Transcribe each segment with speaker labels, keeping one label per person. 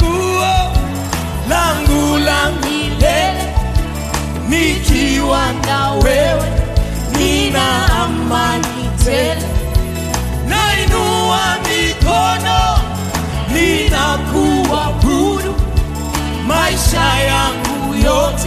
Speaker 1: chaguo langu la milele. Nikiwa na wewe nina amani tele. Nainua mikono ninakuabudu, maisha yangu yote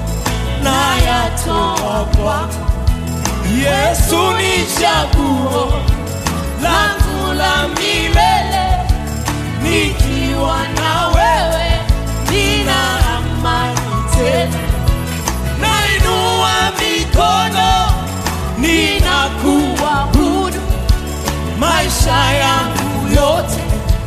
Speaker 1: nayatoa kwako. Yesu ni chaguo langu la milele. Nikiwa na wewe nina amani tele. Nainua mikono ninakuabudu, maisha yangu yote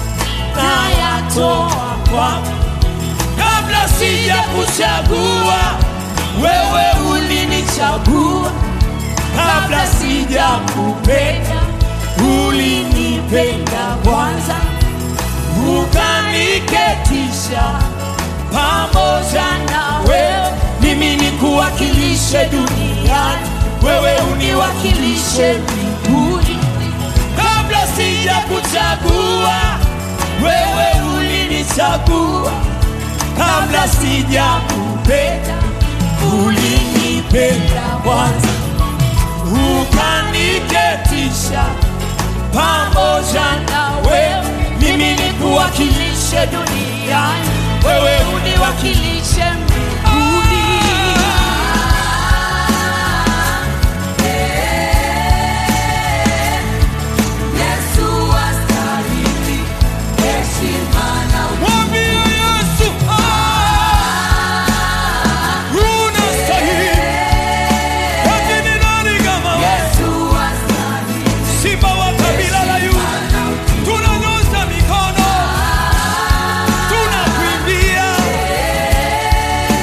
Speaker 1: nayatoa kwako. Kabla sija kuchagua wewe ulinichagua. Kabla sija kupenda ulinipenda kwanza. Ukaniketisha pamoja na wewe, mimi nikuwakilishe duniani, wewe uniwakilishe mbinguni. Kabla sija kuchagua wewe ulinichagua. Kabla sija kupenda ulinipenda kwanza. Ukaniketisha pamoja na wewe, mimi nikuwakilishe duniani, wewe uniwakilishe mbinguni. Yesu astahili heshima na mwambie Yesu unastahili. Wengine nani kama Yesu astahili? Simba wa kabila la Yuda, tunanyosha mikono tunakuimbia.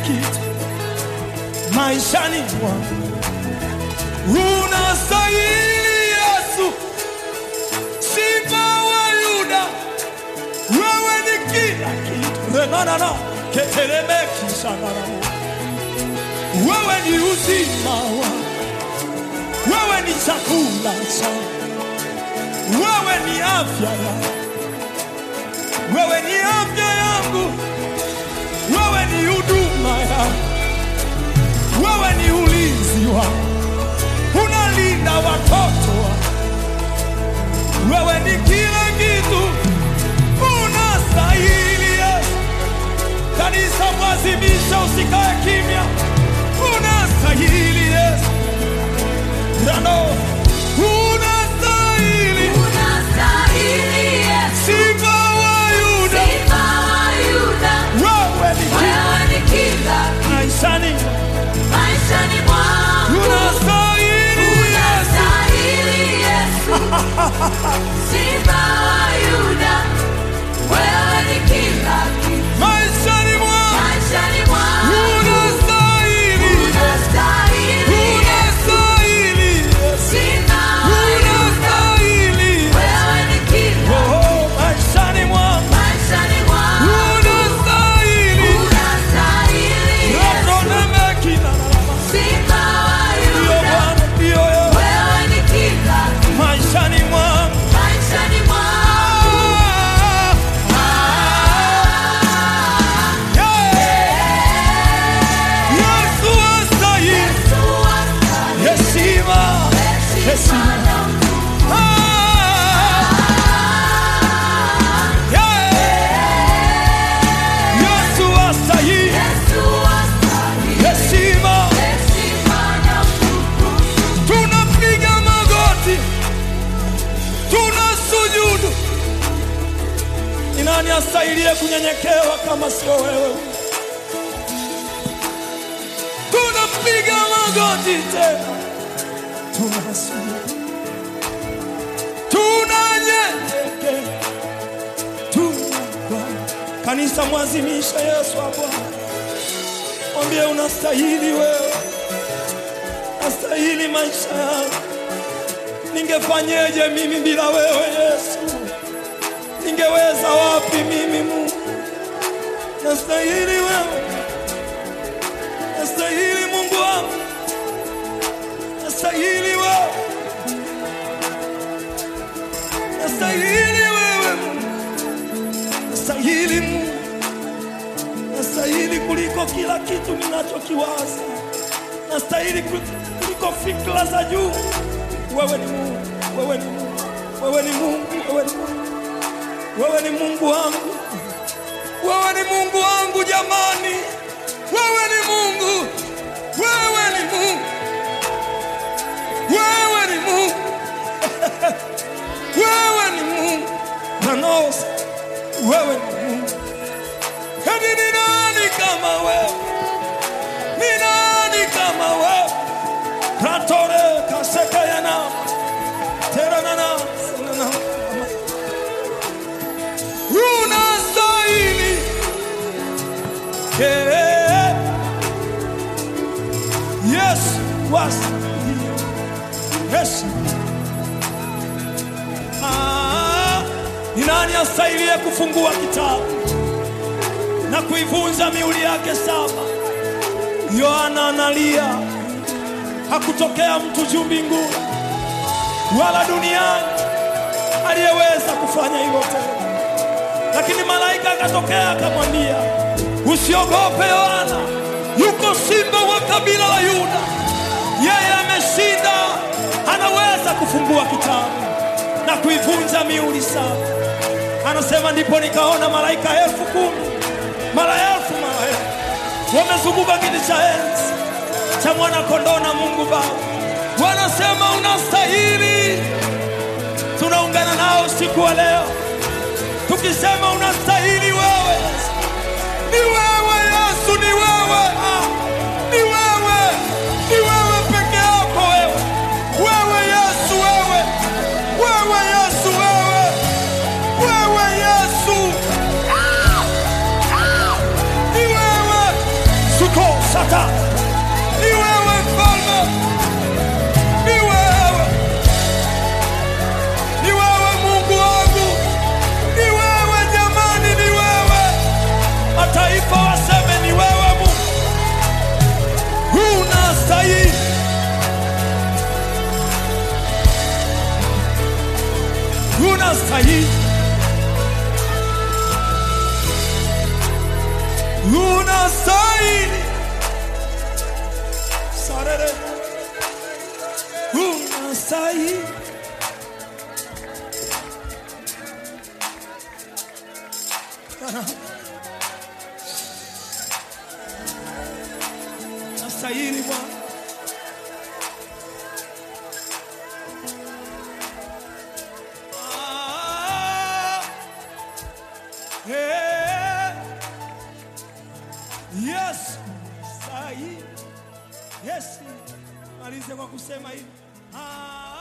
Speaker 1: kitu maishani mwangu. Unastahili Yesu, Simba wa Yuda, wewe ni kila kitu. Renana ketelemeki sana, wewe ni uzima wangu, wewe ni chakula changu, wewe ni afya yangu, wewe ni afya yangu, wewe ni huduma yangu, wewe ni ulinzi wangu, unalinda watoto wangu, wewe ni kila kitu. Unastahili Yesu. Kanisa mwazimisha, usikae kimya. Unastahili Yesu. Rano, unastahili.
Speaker 2: Unastahili Yesu.
Speaker 1: Simba wa Yuda,
Speaker 2: Simba wa Yuda,
Speaker 1: wewe ni
Speaker 2: kila
Speaker 1: maishani
Speaker 2: mwangu.
Speaker 1: unastahili
Speaker 2: Yesu. Simba wa Yuda, wewe ni kila kitu
Speaker 1: maishani mwangu. Unastahili.
Speaker 2: Simba wa Yuda, wewe ni kila
Speaker 1: Maishani mwangu
Speaker 2: maishani mwangu.
Speaker 1: unastahili.
Speaker 2: Unastahili Yesu. Simba wa Yuda, wewe ni kila kitu
Speaker 1: Maishani mwangu
Speaker 2: maishani mwangu.
Speaker 1: Yesu astahili
Speaker 2: Yesu astahili
Speaker 1: heshima.
Speaker 2: heshima na utukufu.
Speaker 1: Yesu astahili
Speaker 2: Yesu astahili
Speaker 1: heshima.
Speaker 2: heshima na utukufu.
Speaker 1: Tunapiga magoti, tunasujudu. Ni nani astahiliye kunyenyekewa kama sio wewe? Tunapiga magoti tena, tunasujudu, tunanyenyekea, tunakwa. Kanisa mwazimisha Yesu wa Bwana, mwambie unastahili wewe, unastahili maisha yangu. Ningefanyeje mimi bila wewe Yesu? Ningeweza wapi mimi Mungu? Nastahili wewe, nastahili Mungu wangu, nastahili wewe, nastahili wewe Mungu, nastahili Mungu, nastahili kuliko kila kitu ninachokiwaza, nastahili kuliko fikra za juu. Wewe ni Mungu, wewe ni Mungu, wewe ni Mungu, wewe ni Mungu, wewe ni Mungu wangu, wewe ni Mungu wangu jamani, wewe ni Mungu, wewe ni Mungu, wewe ni Mungu, wewe ni Mungu, nanos, wewe ni Mungu. Hadi ni nani kama wewe? Ni nani kama wewe? Ratore kaseka yana teranana sanana. Unastahili. Yes, was. Yes. Ni nani astahiliye kufungua kitabu na kuivunja mihuri yake saba? Yohana analia. Hakutokea mtu juu mbinguni wala duniani aliyeweza kufanya hivyo tena, lakini malaika akatokea akamwambia, usiogope Yohana, yuko simba wa kabila la Yuda, yeye ameshinda, anaweza kufungua kitabu na kuivunja mihuri saba. Anasema ndipo nikaona malaika 10,000 mara elfu wamezunguka kiti cha enzi cha mwana kondoo na Mungu Baba, wanasema unastahili. Tunaungana nao siku wa leo tukisema unastahili wewe, ni wewe Yesu, ni wewe, ni wewe, ni wewe peke yako, wewe, wewe Yesu, wewe, wewe Yesu, wewe, wewe Yesu, ni wewe. Suko unastahili, unastahili, sarere, unastahili. Unastahili Bwana. Yes, sahi. Yes. Malize kwa kusema hivi.